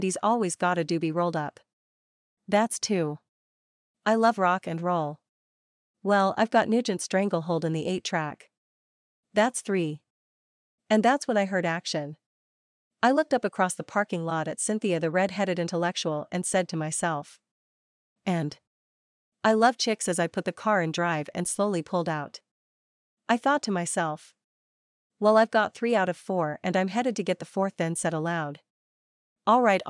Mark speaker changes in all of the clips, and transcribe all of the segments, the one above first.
Speaker 1: He's always gotta do be rolled up. That's 2. I love rock and roll. Well, I've got Nugent's Stranglehold in the 8-track. That's 3. And that's when I heard action. I looked up across the parking lot at Cynthia the red-headed intellectual and said to myself. And I love chicks as I put the car in drive and slowly pulled out. I thought to myself. Well, I've got 3 out of 4 and I'm headed to get the 4th, then said aloud. Alright.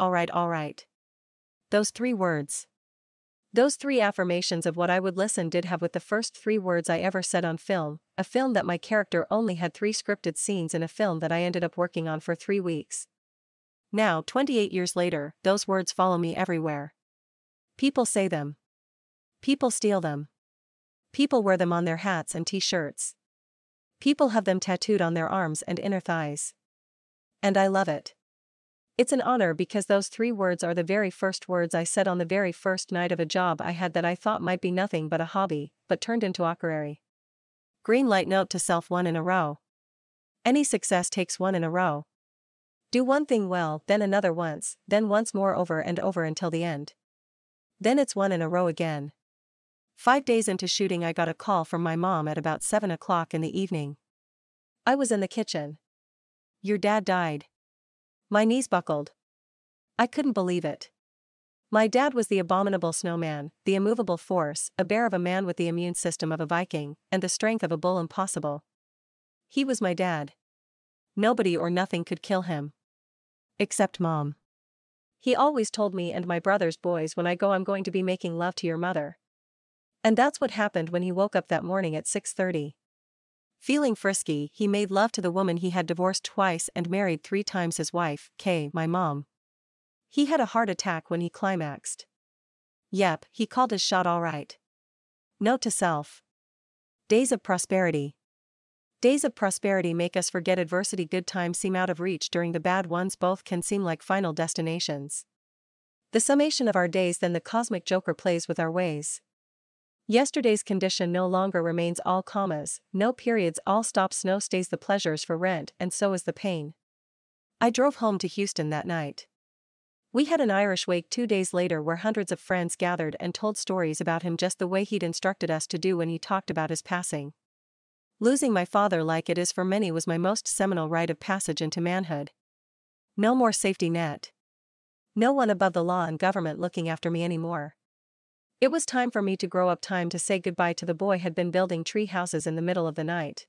Speaker 1: Those 3 words. Those 3 affirmations of what I would listen did have with the first 3 words I ever said on film, a film that my character only had 3 scripted scenes in, a film that I ended up working on for 3 weeks. Now, 28 years later, those words follow me everywhere. People say them. People steal them. People wear them on their hats and t-shirts. People have them tattooed on their arms and inner thighs. And I love it. It's an honor because those 3 words are the very first words I said on the very first night of a job I had that I thought might be nothing but a hobby, but turned into a career. Green light. Note to self: 1 in a row. Any success takes 1 in a row. Do one thing well, then another once, then once more, over and over until the end. Then it's 1 in a row again. 5 days into shooting I got a call from my mom at about 7 o'clock in the evening. I was in the kitchen. Your dad died. My knees buckled. I couldn't believe it. My dad was the abominable snowman, the immovable force, a bear of a man with the immune system of a Viking, and the strength of a bull. Impossible. He was my dad. Nobody or nothing could kill him. Except Mom. He always told me and my brothers, boys, when I go I'm going to be making love to your mother. And that's what happened when he woke up that morning at 6:30. Feeling frisky, he made love to the woman he had divorced twice and married 3 times, his wife, Kay, my mom. He had a heart attack when he climaxed. Yep, he called his shot all right. Note to self. Days of prosperity. Days of prosperity make us forget adversity. Good times seem out of reach during the bad ones. Both can seem like final destinations. The summation of our days, then the cosmic joker plays with our ways. Yesterday's condition no longer remains, all commas, no periods, all stops, no stays, the pleasures for rent, and so is the pain. I drove home to Houston that night. We had an Irish wake 2 days later where hundreds of friends gathered and told stories about him just the way he'd instructed us to do when he talked about his passing. Losing my father, like it is for many, was my most seminal rite of passage into manhood. No more safety net. No one above the law and government looking after me anymore. It was time for me to grow up, time to say goodbye to the boy had been building tree houses in the middle of the night.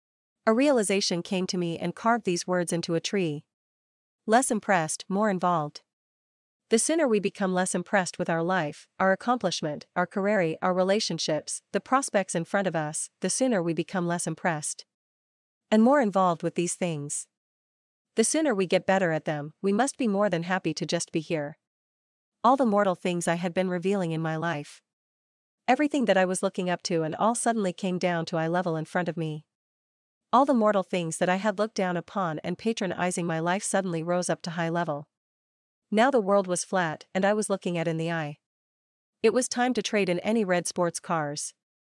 Speaker 1: A realization came to me and carved these words into a tree. Less impressed, more involved. The sooner we become less impressed with our life, our accomplishment, our career, our relationships, the prospects in front of us, the sooner we become less impressed and more involved with these things. The sooner we get better at them. We must be more than happy to just be here. All the mortal things I had been revealing in my life. Everything that I was looking up to, and all suddenly came down to eye level in front of me. All the mortal things that I had looked down upon and patronizing my life suddenly rose up to high level. Now the world was flat and I was looking it in the eye. It was time to trade in any red sports cars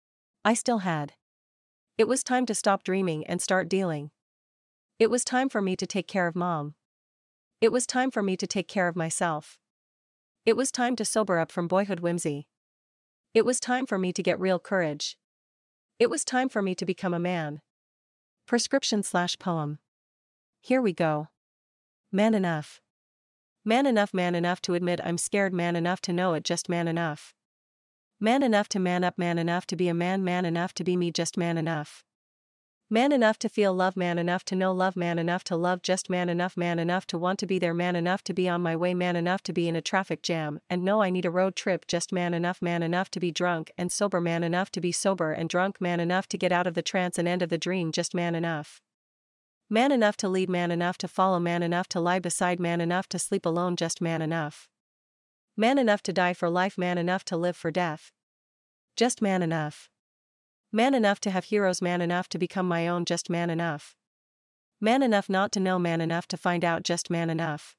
Speaker 1: I still had. It was time to stop dreaming and start dealing. It was time for me to take care of Mom. It was time for me to take care of myself. It was time to sober up from boyhood whimsy. It was time for me to get real courage. It was time for me to become a man. Prescription/poem. Here we go. Man enough. Man enough, man enough to admit I'm scared, man enough to know it, just man enough. Man enough to man up, man enough to be a man, man enough to be me, just man enough. Man enough to feel love, man enough to know love, man enough to love, just man enough to want to be there, man enough to be on my way, man enough to be in a traffic jam and know I need a road trip, just man enough to be drunk and sober, man enough to be sober and drunk, man enough to get out of the trance and end of the dream, just man enough. Man enough to lead, man enough to follow, man enough to lie beside, man enough to sleep alone, just man enough. Man enough to die for life, man enough to live for death. Just man enough. Man enough to have heroes, man enough to become my own, just man enough. Man enough not to know, man enough to find out, just man enough.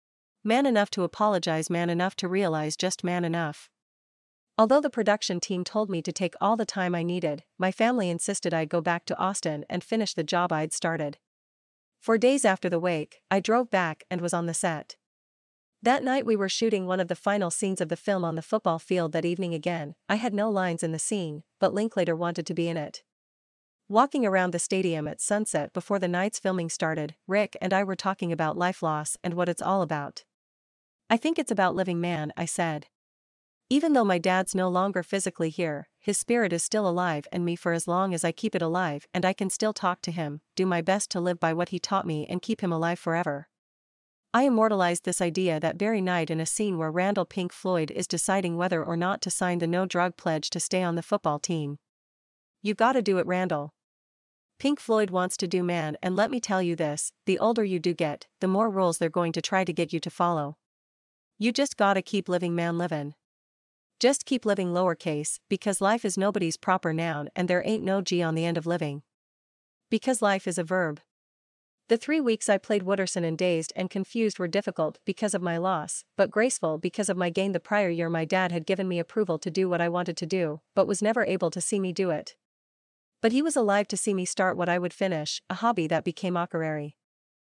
Speaker 1: Man enough to apologize, man enough to realize, just man enough. Although the production team told me to take all the time I needed, my family insisted I go back to Austin and finish the job I'd started. For days after the wake, I drove back and was on the set. That night we were shooting one of the final scenes of the film on the football field that evening again. I had no lines in the scene, but Linklater wanted to be in it. Walking around the stadium at sunset before the night's filming started, Rick and I were talking about life loss and what it's all about. I think it's about living, man, I said. Even though my dad's no longer physically here, his spirit is still alive in me for as long as I keep it alive, and I can still talk to him, do my best to live by what he taught me and keep him alive forever. I immortalized this idea that very night in a scene where Randall Pink Floyd is deciding whether or not to sign the no-drug pledge to stay on the football team. You gotta do it, Randall. Pink Floyd wants to do, man, and let me tell you this, the older you do get, the more rules they're going to try to get you to follow. You just gotta keep living, man, livin'. Just keep living, lowercase, because life is nobody's proper noun and there ain't no G on the end of living. Because life is a verb. The 3 weeks I played Wooderson in Dazed and Confused were difficult because of my loss, but graceful because of my gain. The prior year my dad had given me approval to do what I wanted to do, but was never able to see me do it. But he was alive to see me start what I would finish, a hobby that became honorary.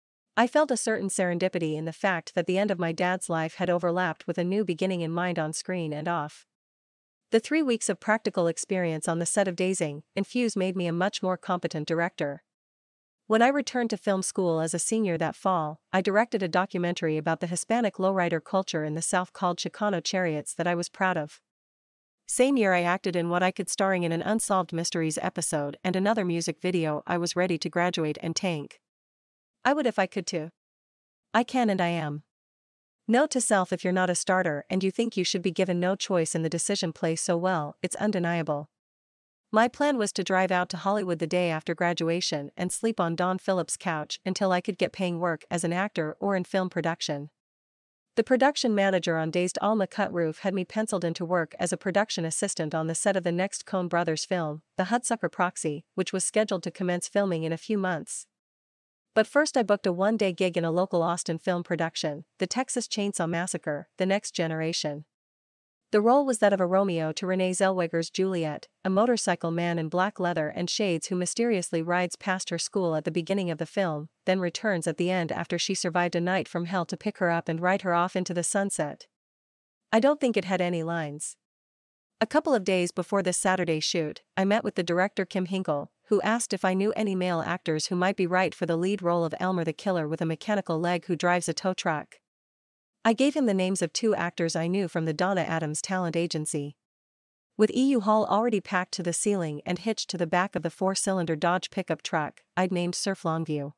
Speaker 1: I felt a certain serendipity in the fact that the end of my dad's life had overlapped with a new beginning in mind on screen and off. The 3 weeks of practical experience on the set of Dazing Confused made me a much more competent director. When I returned to film school as a senior that fall, I directed a documentary about the Hispanic lowrider culture in the South called Chicano Chariots that I was proud of. Same year I acted in what I could, starring in an Unsolved Mysteries episode and another music video. I was ready to graduate and tank. I would if I could too. I can and I am. Note to self: if you're not a starter and you think you should be given no choice in the decision, play so well, it's undeniable. My plan was to drive out to Hollywood the day after graduation and sleep on Don Phillips' couch until I could get paying work as an actor or in film production. The production manager on Dazed, Alma Cutroof, had me penciled into work as a production assistant on the set of the next Coen Brothers film, The Hudsucker Proxy, which was scheduled to commence filming in a few months. But first I booked a one-day gig in a local Austin film production, The Texas Chainsaw Massacre: The Next Generation. The role was that of a Romeo to Renee Zellweger's Juliet, a motorcycle man in black leather and shades who mysteriously rides past her school at the beginning of the film, then returns at the end after she survived a night from hell to pick her up and ride her off into the sunset. I don't think it had any lines. A couple of days before this Saturday shoot, I met with the director Kim Hinkle, who asked if I knew any male actors who might be right for the lead role of Elmer the killer with a mechanical leg who drives a tow truck. I gave him the names of 2 actors I knew from the Donna Adams talent agency. With U-Haul already packed to the ceiling and hitched to the back of the 4-cylinder Dodge pickup truck, I'd named Surf Longview.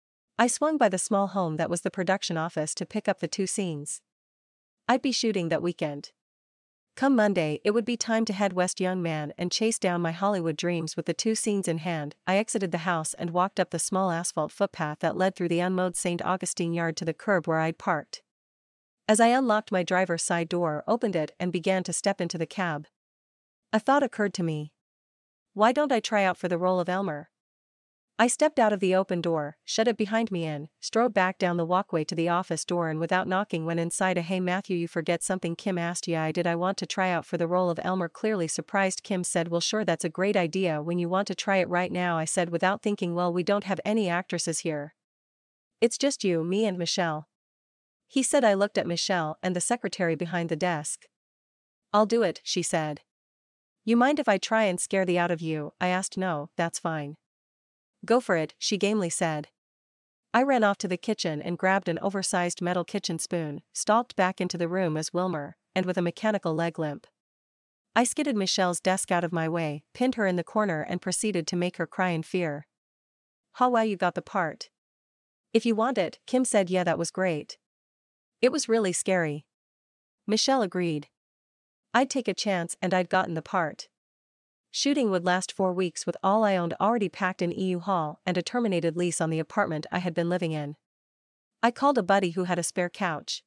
Speaker 1: I swung by the small home that was the production office to pick up the 2 scenes. I'd be shooting that weekend. Come Monday, it would be time to head west, young man, and chase down my Hollywood dreams. With the 2 scenes in hand, I exited the house and walked up the small asphalt footpath that led through the unmowed St. Augustine yard to the curb where I'd parked. As I unlocked my driver's side door, opened it, and began to step into the cab, a thought occurred to me. Why don't I try out for the role of Elmer? I stepped out of the open door, shut it behind me, and strode back down the walkway to the office door, and without knocking went inside. Hey Matthew, you forget something, Kim asked. Yeah, I did. I want to try out for the role of Elmer. Clearly surprised, Kim said. Well sure, that's a great idea when you want to try it right now, I said without thinking. Well, we don't have any actresses here. It's just you, me and Michelle. He said. I looked at Michelle and the secretary behind the desk. I'll do it, she said. You mind if I try and scare the out of you? I asked. No, that's fine. Go for it, she gamely said. I ran off to the kitchen and grabbed an oversized metal kitchen spoon, stalked back into the room as Wilmer, and with a mechanical leg limp, I skidded Michelle's desk out of my way, pinned her in the corner, and proceeded to make her cry in fear. "Ha, wow, you got the part. If you want it," Kim said. Yeah, that was great. It was really scary. Michelle agreed. I'd take a chance, and I'd gotten the part. Shooting would last 4 weeks with all I owned already packed in U-Haul and a terminated lease on the apartment I had been living in. I called a buddy who had a spare couch.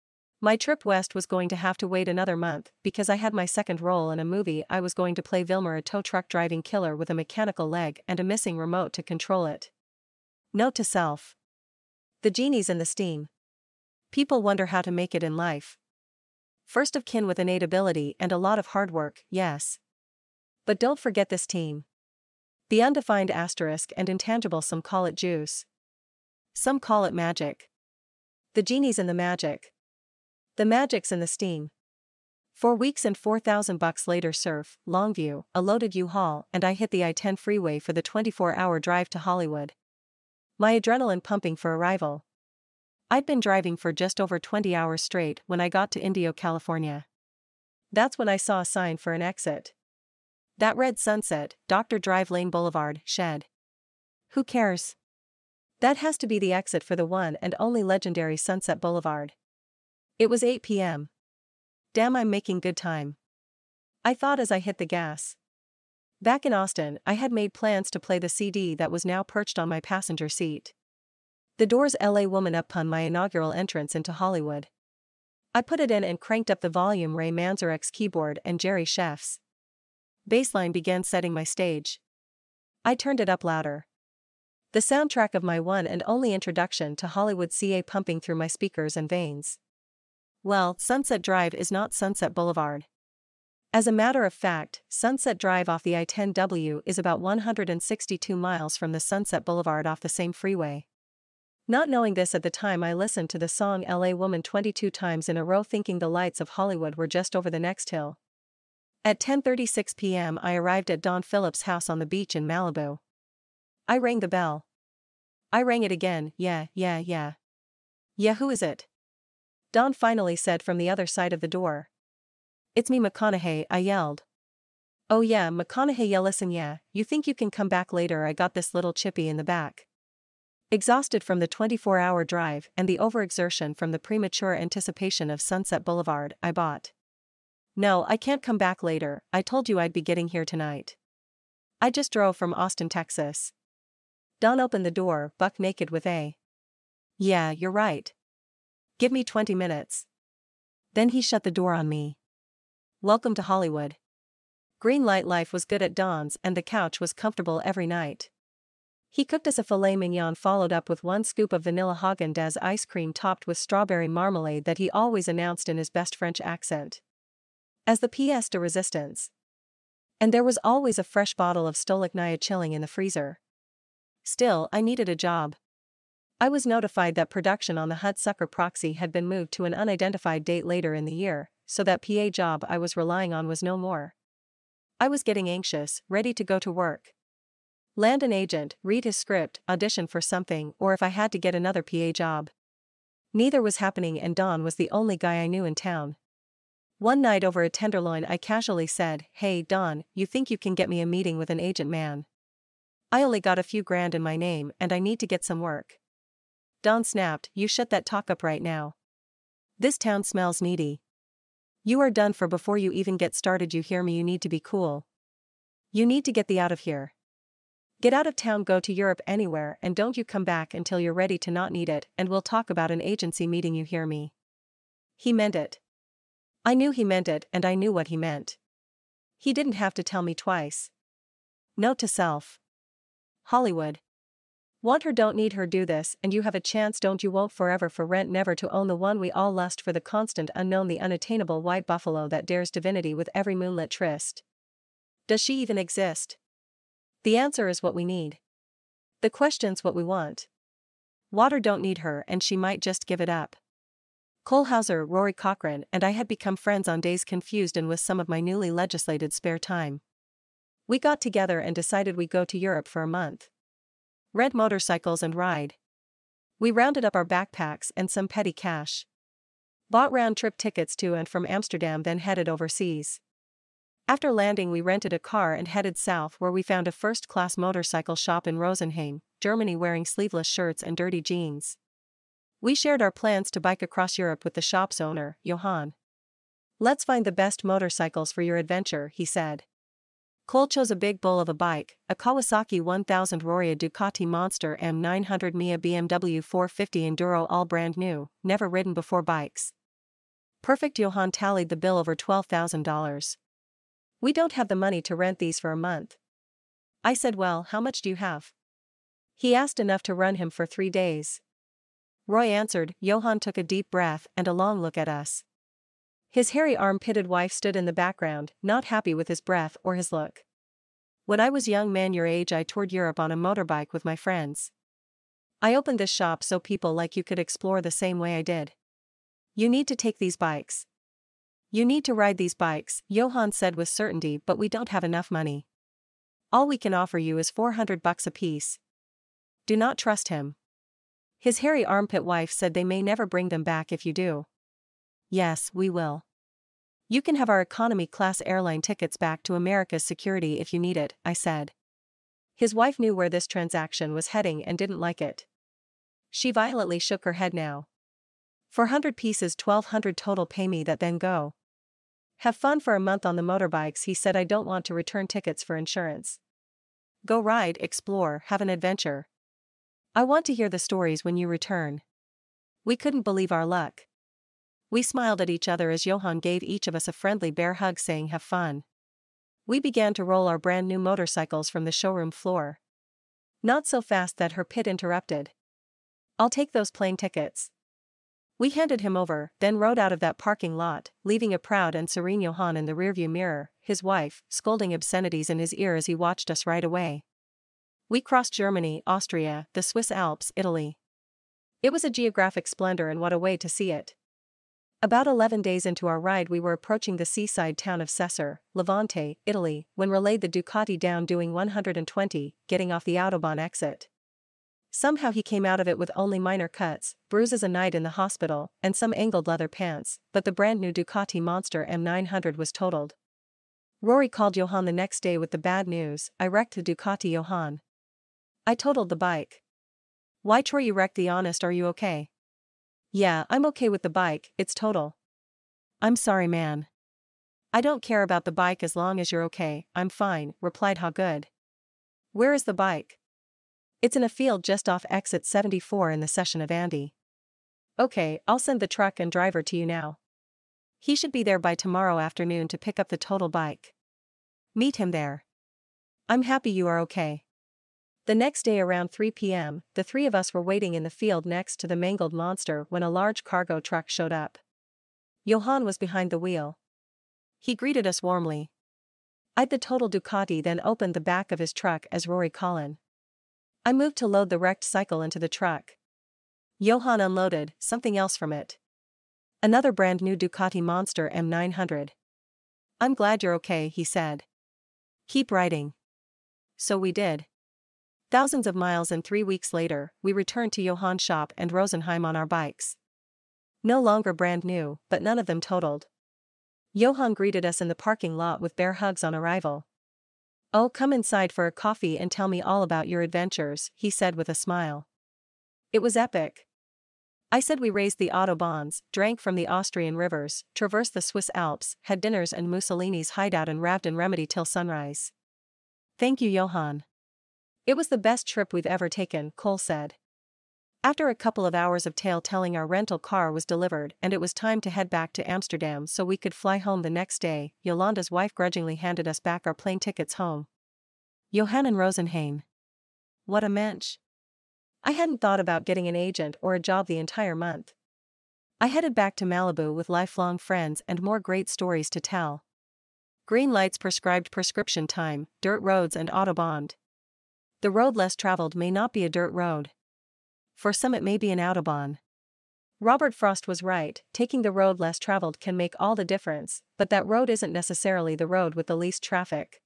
Speaker 1: My trip west was going to have to wait another month because I had my second role in a movie. I was going to play Vilmer, a tow truck driving killer with a mechanical leg and a missing remote to control it. Note to self. The genie's in the steam. People wonder how to make it in life. First of kin with innate ability and a lot of hard work, yes. But don't forget this team. The undefined asterisk and intangible. Some call it juice. Some call it magic. The genie's in the magic. The magic's in the steam. 4 weeks and $4,000 later surf, Longview, a loaded U-Haul, and I hit the I-10 freeway for the 24-hour drive to Hollywood. My adrenaline pumping for arrival. I'd been driving for just over 20 hours straight when I got to Indio, California. That's when I saw a sign for an exit. That red Sunset, Dr. Drive Lane Boulevard, shed. Who cares? That has to be the exit for the one and only legendary Sunset Boulevard. It was 8 p.m. Damn, I'm making good time, I thought as I hit the gas. Back in Austin, I had made plans to play the CD that was now perched on my passenger seat. The Doors' LA Woman upon my inaugural entrance into Hollywood. I put it in and cranked up the volume. Ray Manzarek's keyboard and Jerry Chef's bassline began setting my stage. I turned it up louder. The soundtrack of my one and only introduction to Hollywood CA pumping through my speakers and veins. Well, Sunset Drive is not Sunset Boulevard. As a matter of fact, Sunset Drive off the I-10W is about 162 miles from the Sunset Boulevard off the same freeway. Not knowing this at the time, I listened to the song LA Woman 22 times in a row, thinking the lights of Hollywood were just over the next hill. At 10:36 p.m. I arrived at Don Phillips' house on the beach in Malibu. I rang the bell. I rang it again. Yeah, who is it? Don finally said from the other side of the door. It's me, McConaughey, I yelled. Oh yeah, McConaughey, yeah, listen, yeah, you think you can come back later? I got this little chippy in the back. Exhausted from the 24-hour drive and the overexertion from the premature anticipation of Sunset Boulevard, I bought. No, I can't come back later, I told you I'd be getting here tonight. I just drove from Austin, Texas. Don opened the door, buck naked with a. Yeah, you're right. Give me 20 minutes. Then he shut the door on me. Welcome to Hollywood. Green light life was good at Don's and the couch was comfortable every night. He cooked us a filet mignon followed up with 1 scoop of vanilla Häagen-Dazs ice cream topped with strawberry marmalade that he always announced in his best French accent as the pièce de résistance. And there was always a fresh bottle of Stolichnaya chilling in the freezer. Still, I needed a job. I was notified that production on the Hudsucker Proxy had been moved to an unidentified date later in the year, so that PA job I was relying on was no more. I was getting anxious, ready to go to work. Land an agent, read his script, audition for something, or if I had to get another PA job. Neither was happening, and Don was the only guy I knew in town. One night over a tenderloin I casually said, "Hey Don, you think you can get me a meeting with an agent, man? I only got a few grand in my name and I need to get some work." Don snapped, "You shut that talk up right now. This town smells needy. You are done for before you even get started, you hear me? You need to be cool. You need to get the out of here. Get out of town, go to Europe, anywhere, and don't you come back until you're ready to not need it, and we'll talk about an agency meeting, you hear me?" He meant it. I knew he meant it, and I knew what he meant. He didn't have to tell me twice. Note to self. Hollywood. Want her, don't need her, do this, and you have a chance, don't you? Won't forever for rent, never to own the one we all lust for, the constant unknown, the unattainable white buffalo that dares divinity with every moonlit tryst. Does she even exist? The answer is what we need. The question's what we want. Water, don't need her, and she might just give it up. Cole Hauser, Rory Cochrane, and I had become friends on days confused and with some of my newly legislated spare time. We got together and decided we'd go to Europe for a month. Rent motorcycles and ride. We rounded up our backpacks and some petty cash. Bought round-trip tickets to and from Amsterdam, then headed overseas. After landing we rented a car and headed south, where we found a first-class motorcycle shop in Rosenheim, Germany, wearing sleeveless shirts and dirty jeans. We shared our plans to bike across Europe with the shop's owner, Johan. "Let's find the best motorcycles for your adventure," he said. Cole chose a big bull of a bike, a Kawasaki 1000 Rory, a Ducati Monster M900 Mia, BMW 450 Enduro, all brand new, never ridden before bikes. Perfect. Johan tallied the bill, over $12,000. "We don't have the money to rent these for a month." I said, "Well, how much do you have?" He asked. "Enough to run him for 3 days. Roy answered. Johan took a deep breath and a long look at us. His hairy arm-pitted wife stood in the background, not happy with his breath or his look. "When I was young man your age, I toured Europe on a motorbike with my friends. I opened this shop so people like you could explore the same way I did. You need to take these bikes. You need to ride these bikes, Johan said with certainty, but we don't have enough money. All we can offer you is $400 apiece. Do not trust him. His hairy armpit wife said they may never bring them back if you do. Yes, we will. You can have our economy class airline tickets back to America's security if you need it, I said. His wife knew where this transaction was heading and didn't like it. She violently shook her head now. 400 pieces, 1200 total, pay me that then go. Have fun for a month on the motorbikes, he said. I don't want to return tickets for insurance. Go ride, explore, have an adventure. I want to hear the stories when you return. We couldn't believe our luck. We smiled at each other as Johan gave each of us a friendly bear hug, saying have fun. We began to roll our brand new motorcycles from the showroom floor. Not so fast, that her pit interrupted. I'll take those plane tickets. We handed him over, then rode out of that parking lot, leaving a proud and serene Johan in the rearview mirror, his wife scolding obscenities in his ear as he watched us ride away. We crossed Germany, Austria, the Swiss Alps, Italy. It was a geographic splendor, and what a way to see it. About 11 days into our ride, we were approaching the seaside town of Cesare, Levante, Italy, when we laid the Ducati down doing 120, getting off the Autobahn exit. Somehow he came out of it with only minor cuts, bruises, a night in the hospital, and some angled leather pants, but the brand new Ducati Monster M900 was totaled. Rory called Johan the next day with the bad news. I wrecked the Ducati, Johan. I totaled the bike. Why, Troy, you wrecked the Honest, are you okay? Yeah, I'm okay with the bike, it's total. I'm sorry, man. I don't care about the bike as long as you're okay. I'm fine, replied Good. Where is the bike? It's in a field just off exit 74 in the session of Andy. Okay, I'll send the truck and driver to you now. He should be there by tomorrow afternoon to pick up the total bike. Meet him there. I'm happy you are okay. The next day around 3 p.m., the three of us were waiting in the field next to the mangled monster when a large cargo truck showed up. Johan was behind the wheel. He greeted us warmly. Eyed the total Ducati, then opened the back of his truck as Rory Collin. I moved to load the wrecked cycle into the truck. Johan unloaded something else from it. Another brand new Ducati Monster M900. I'm glad you're okay, he said. Keep riding. So we did. Thousands of miles, and 3 weeks later, we returned to Johan's shop and Rosenheim on our bikes. No longer brand new, but none of them totaled. Johan greeted us in the parking lot with bear hugs on arrival. Oh, come inside for a coffee and tell me all about your adventures, he said with a smile. It was epic. I said we raised the Autobahns, drank from the Austrian rivers, traversed the Swiss Alps, had dinners in Mussolini's hideout, and raved in Remedy till sunrise. Thank you, Johan. It was the best trip we've ever taken, Cole said. After a couple of hours of tale-telling, our rental car was delivered and it was time to head back to Amsterdam so we could fly home the next day. Yolanda's wife grudgingly handed us back our plane tickets home. Johan and Rosenheim. What a mensch. I hadn't thought about getting an agent or a job the entire month. I headed back to Malibu with lifelong friends and more great stories to tell. Green lights prescribed prescription time, dirt roads and Autobahn. The road less traveled may not be a dirt road. For some it may be an Autobahn. Robert Frost was right, taking the road less traveled can make all the difference, but that road isn't necessarily the road with the least traffic.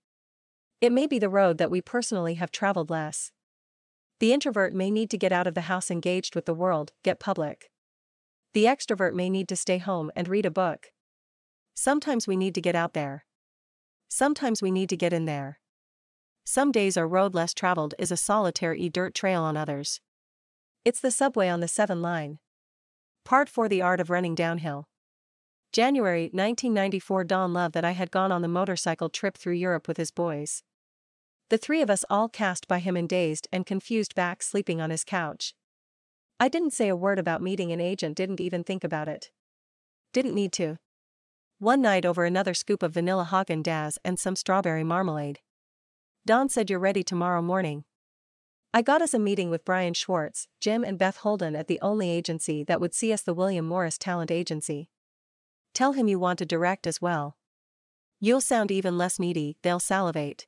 Speaker 1: It may be the road that we personally have traveled less. The introvert may need to get out of the house, engaged with the world, get public. The extrovert may need to stay home and read a book. Sometimes we need to get out there. Sometimes we need to get in there. Some days our road less traveled is a solitary dirt trail on others. It's the subway on the 7 line. Part 4: The Art of Running Downhill. January 1994. Don loved that I had gone on the motorcycle trip through Europe with his boys. The three of us all cast by him in dazed and confused back, sleeping on his couch. I didn't say a word about meeting an agent, didn't even think about it. Didn't need to. One night over another scoop of vanilla Häagen-Dazs and some strawberry marmalade. Don said, "You're ready tomorrow morning." I got us a meeting with Brian Schwartz, Jim and Beth Holden at the only agency that would see us, the William Morris Talent Agency. Tell him you want to direct as well. You'll sound even less needy, they'll salivate.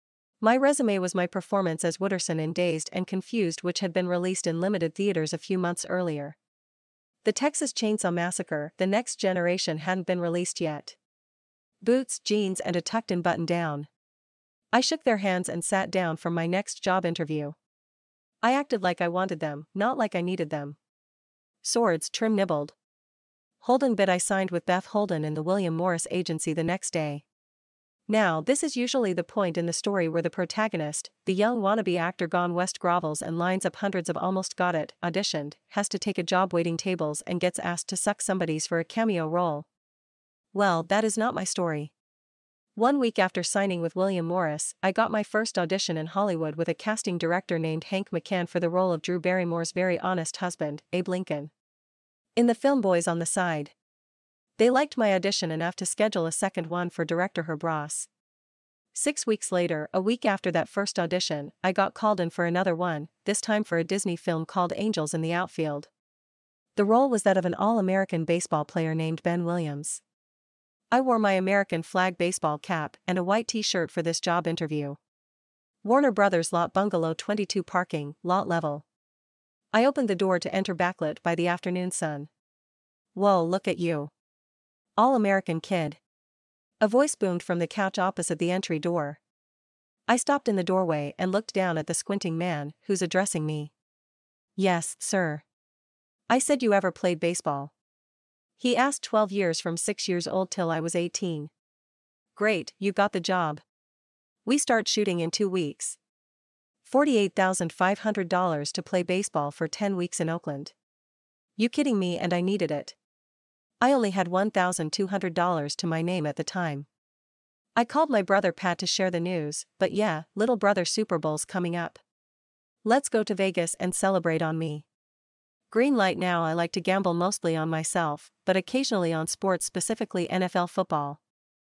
Speaker 1: My resume was my performance as Wooderson in Dazed and Confused, which had been released in limited theaters a few months earlier. The Texas Chainsaw Massacre, The Next Generation hadn't been released yet. Boots, jeans and a tucked-in button-down. I shook their hands and sat down for my next job interview. I acted like I wanted them, not like I needed them. Swords, Trim nibbled. Holden bid I signed with Beth Holden in the William Morris Agency the next day. Now, this is usually the point in the story where the protagonist, the young wannabe actor gone west, grovels and lines up hundreds of almost got it, auditioned, has to take a job waiting tables and gets asked to suck somebody's for a cameo role. Well, that is not my story. 1 week after signing with William Morris, I got my first audition in Hollywood with a casting director named Hank McCann for the role of Drew Barrymore's very honest husband, Abe Lincoln. In the film Boys on the Side. They liked my audition enough to schedule a second one for director Herb Ross. 6 weeks later, a week after that first audition, I got called in for another one, this time for a Disney film called Angels in the Outfield. The role was that of an all-American baseball player named Ben Williams. I wore my American flag baseball cap and a white t-shirt for this job interview. Warner Brothers Lot Bungalow 22 parking, lot level. I opened the door to enter backlit by the afternoon sun. Whoa, look at you. All-American kid. A voice boomed from the couch opposite the entry door. I stopped in the doorway and looked down at the squinting man, who's addressing me. Yes, sir. I said, you ever played baseball? He asked. 12 years from 6 years old till I was 18. Great, you got the job. We start shooting in 2 weeks. $48,500 to play baseball for 10 weeks in Oakland. You kidding me? And I needed it. I only had $1,200 to my name at the time. I called my brother Pat to share the news, but yeah, little brother, Super Bowl's coming up. Let's go to Vegas and celebrate on me. Green light. Now I like to gamble mostly on myself, but occasionally on sports, specifically NFL football.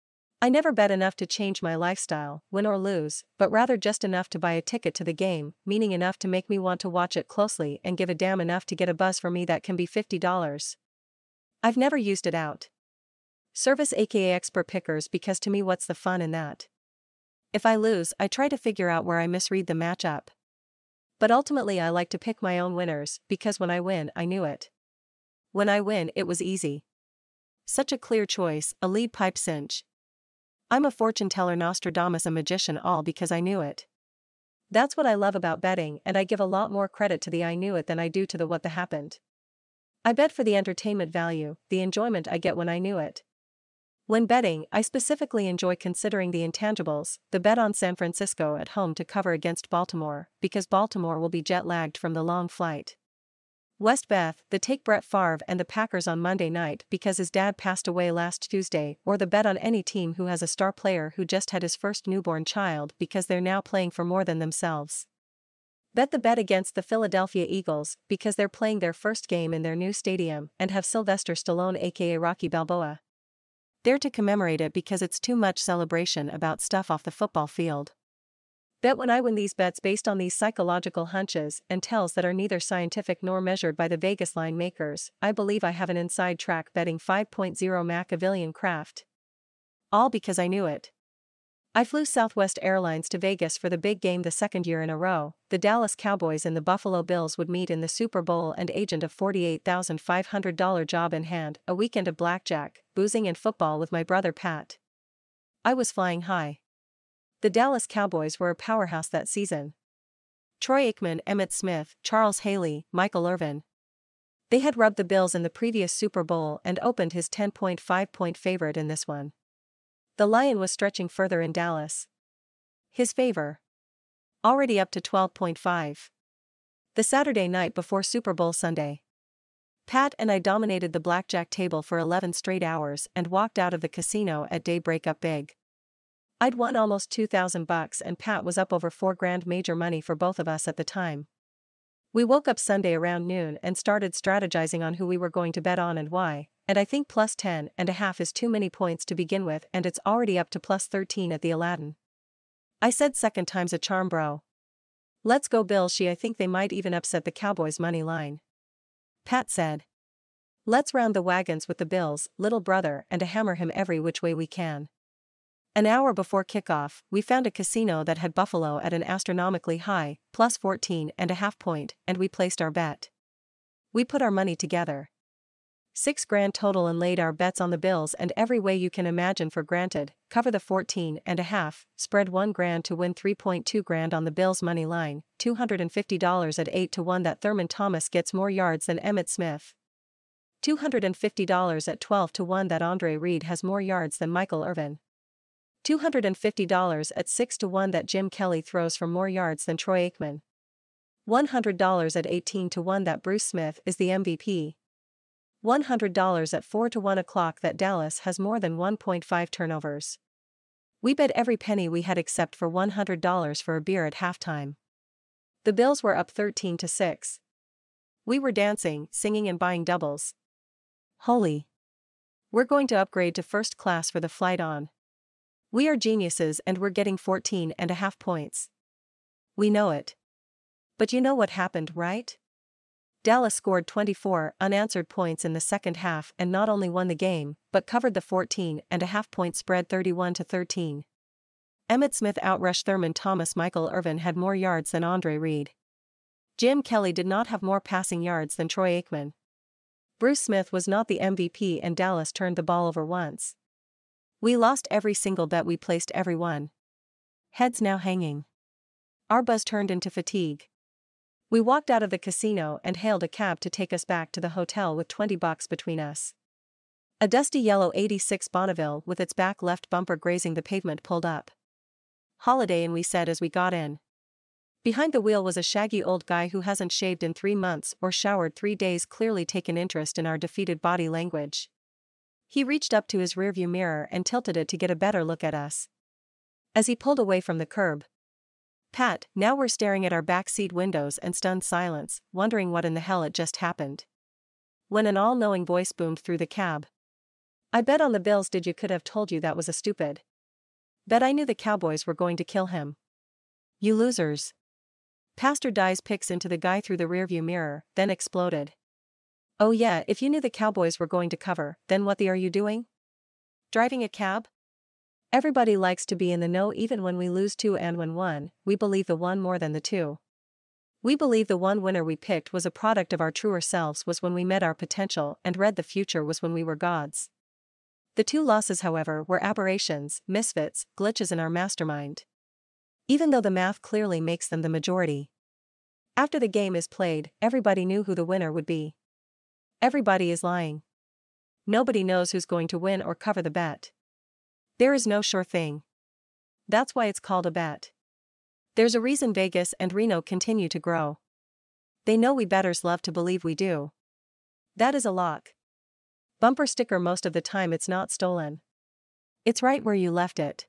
Speaker 1: I never bet enough to change my lifestyle, win or lose, but rather just enough to buy a ticket to the game, meaning enough to make me want to watch it closely and give a damn enough to get a buzz for me that can be $50. I've never used it out. Service aka expert pickers, because to me what's the fun in that? If I lose, I try to figure out where I misread the matchup. But ultimately I like to pick my own winners, because when I win, I knew it. When I win, it was easy. Such a clear choice, a lead pipe cinch. I'm a fortune teller, Nostradamus, a magician, all because I knew it. That's what I love about betting, and I give a lot more credit to the I knew it than I do to the what the happened. I bet for the entertainment value, the enjoyment I get when I knew it. When betting, I specifically enjoy considering the intangibles. The bet on San Francisco at home to cover against Baltimore, because Baltimore will be jet-lagged from the long flight. West Beth, the take Brett Favre and the Packers on Monday night because his dad passed away last Tuesday, or the bet on any team who has a star player who just had his first newborn child because they're now playing for more than themselves. Bet the bet against the Philadelphia Eagles because they're playing their first game in their new stadium and have Sylvester Stallone aka Rocky Balboa there to commemorate it because it's too much celebration about stuff off the football field. Bet when I win these bets based on these psychological hunches and tells that are neither scientific nor measured by the Vegas line makers. I believe I have an inside track betting 5.0 Machiavellian craft. All because I knew it. I flew Southwest Airlines to Vegas for the big game the second year in a row. The Dallas Cowboys and the Buffalo Bills would meet in the Super Bowl, and agent of $48,500 job in hand, a weekend of blackjack, boozing and football with my brother Pat. I was flying high. The Dallas Cowboys were a powerhouse that season. Troy Aikman, Emmitt Smith, Charles Haley, Michael Irvin. They had rubbed the Bills in the previous Super Bowl and opened his 10.5-point favorite in this one. The Lion was stretching further in Dallas. His favor already up to 12.5. The Saturday night before Super Bowl Sunday. Pat and I dominated the blackjack table for 11 straight hours and walked out of the casino at daybreak up big. I'd won almost $2,000 and Pat was up over $4,000 major money for both of us at the time. We woke up Sunday around noon and started strategizing on who we were going to bet on and why, and I think plus 10.5 is too many points to begin with, and it's already up to plus 13 at the Aladdin. I said second time's a charm, bro. Let's go Bills. I think they might even upset the Cowboys money line. Pat said. Let's round the wagons with the Bills, little brother, and hammer him every which way we can. An hour before kickoff, we found a casino that had Buffalo at an astronomically high, plus 14.5 point, and we placed our bet. We put our money together. $6 grand total and laid our bets on the Bills and every way you can imagine for granted, cover the 14.5, spread 1 grand to win 3.2 grand on the Bills money line, $250 at 8 to 1 that Thurman Thomas gets more yards than Emmitt Smith. $250 at 12 to 1 that Andre Reed has more yards than Michael Irvin. $250 at 6 to 1 that Jim Kelly throws for more yards than Troy Aikman. $100 at 18 to 1 that Bruce Smith is the MVP. $100 at 4 to 1 o'clock that Dallas has more than 1.5 turnovers. We bet every penny we had except for $100 for a beer at halftime. The Bills were up 13-6. We were dancing, singing and buying doubles. Holy! We're going to upgrade to first class for the flight on. We are geniuses and we're getting 14.5 points. We know it. But you know what happened, right? Dallas scored 24 unanswered points in the second half and not only won the game, but covered the 14.5 point spread 31-13. Emmitt Smith outrushed Thurman Thomas. Michael Irvin had more yards than Andre Reed. Jim Kelly did not have more passing yards than Troy Aikman. Bruce Smith was not the MVP and Dallas turned the ball over once. We lost every single bet we placed, every one. Heads now hanging. Our buzz turned into fatigue. We walked out of the casino and hailed a cab to take us back to the hotel with $20 between us. A dusty yellow 86 Bonneville with its back left bumper grazing the pavement pulled up. Holiday, and we said as we got in. Behind the wheel was a shaggy old guy who hasn't shaved in 3 months or showered 3 days, clearly taken interest in our defeated body language. He reached up to his rearview mirror and tilted it to get a better look at us. As he pulled away from the curb, Pat, now we're staring at our backseat windows in stunned silence, wondering what in the hell had just happened. When an all-knowing voice boomed through the cab. I bet on the Bills. Did you? Could have told you that was a stupid. Bet I knew the Cowboys were going to kill him. You losers. Pastor Dies picks into the guy through the rearview mirror, then exploded. Oh yeah, if you knew the Cowboys were going to cover, then what the are you doing? Driving a cab? Everybody likes to be in the know even when we lose too, and when one, we believe the one more than the two. We believe the one winner we picked was a product of our truer selves, was when we met our potential and read the future, was when we were gods. The 2 losses, however, were aberrations, misfits, glitches in our mastermind. Even though the math clearly makes them the majority. After the game is played, everybody knew who the winner would be. Everybody is lying. Nobody knows who's going to win or cover the bet. There is no sure thing. That's why it's called a bet. There's a reason Vegas and Reno continue to grow. They know we bettors love to believe we do. That is a lock. Bumper sticker. Most of the time it's not stolen. It's right where you left it.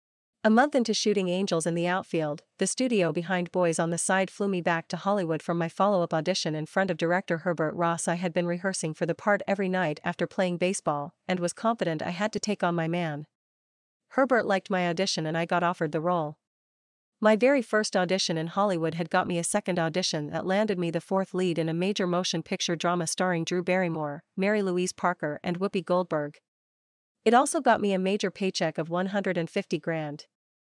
Speaker 1: A month into shooting Angels in the outfield, the studio behind Boys on the Side flew me back to Hollywood from my follow-up audition in front of director Herbert Ross. I had been rehearsing for the part every night after playing baseball and was confident I had to take on my man. Herbert liked my audition and I got offered the role. My very first audition in Hollywood had got me a second audition that landed me the 4th lead in a major motion picture drama starring Drew Barrymore, Mary Louise Parker and Whoopi Goldberg. It also got me a major paycheck of $150 grand.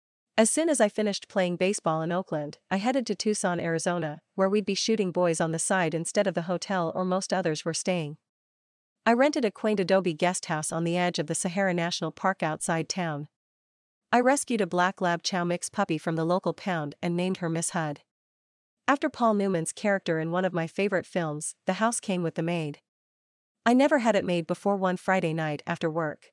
Speaker 1: As soon as I finished playing baseball in Oakland, I headed to Tucson, Arizona, where we'd be shooting Boys on the Side instead of the hotel or most others were staying. I rented a quaint adobe guest house on the edge of the Sahara National Park outside town. I rescued a black lab chow mix puppy from the local pound and named her Miss Hud. After Paul Newman's character in one of my favorite films, the house came with the maid. I never had it made before. One Friday night after work,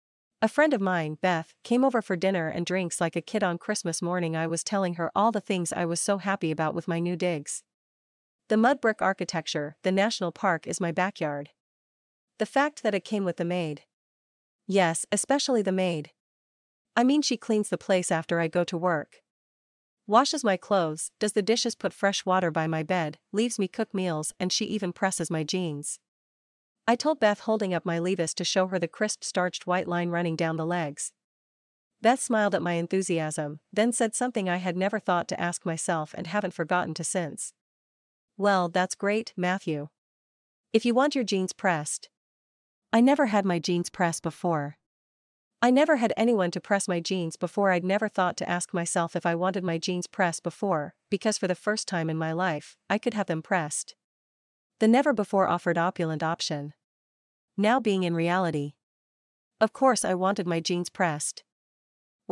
Speaker 1: a friend of mine, Beth, came over for dinner and drinks like a kid on Christmas morning. I was telling her all the things I was so happy about with my new digs. The mud brick architecture, the national park is my backyard. The fact that it came with the maid. Yes, especially the maid. I mean, she cleans the place after I go to work. Washes my clothes, does the dishes, put fresh water by my bed, leaves me cook meals, and she even presses my jeans. I told Beth, holding up my Levi's to show her the crisp starched white line running down the legs. Beth smiled at my enthusiasm, then said something I had never thought to ask myself and haven't forgotten to since. Well, that's great, Matthew. If you want your jeans pressed. I never had my jeans pressed before. I never had anyone to press my jeans before. I'd never thought to ask myself if I wanted my jeans pressed before, because for the first time in my life, I could have them pressed. The never-before-offered opulent option. Now being in reality. Of course I wanted my jeans pressed.